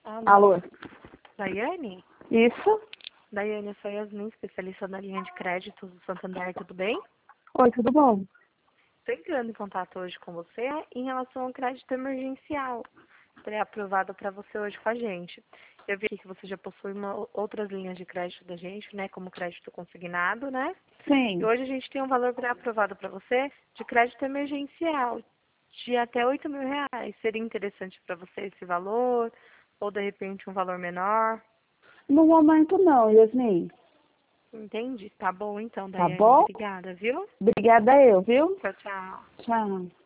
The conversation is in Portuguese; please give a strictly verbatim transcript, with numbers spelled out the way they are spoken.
Alô? Alô? Daiane? Isso? Daiane, eu sou Yasmin, especialista na linha de crédito do Santander, tudo bem? Oi, tudo bom? Estou entrando em contato hoje com você em relação ao crédito emergencial, pré-aprovado para você hoje com a gente. Eu vi que você já possui uma, outras linhas de crédito da gente, né, como crédito consignado, né? E Sim. hoje a gente tem um valor pré-aprovado para você de crédito emergencial, de até oito mil reais. Seria interessante para você esse valor, ou de repente um valor menor? No momento não, Yasmin. Entendi. Tá bom então, Tá Daiane. bom? Obrigada, viu? Obrigada eu, viu? Tchau, tchau. Tchau.